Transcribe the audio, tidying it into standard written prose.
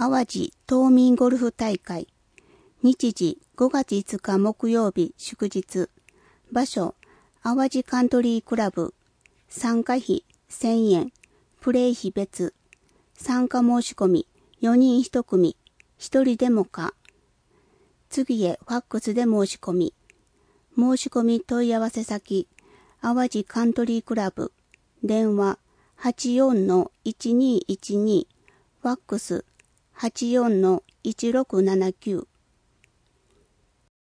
淡路島民ゴルフ大会。日時5月5日木曜日祝日。場所、淡路カントリークラブ。参加費1000円。プレイ費別。参加申し込み4人1組。1人でも可。次へファックスで申し込み。申し込み問い合わせ先、淡路カントリークラブ。電話 84-1212。ファックス 84-1679。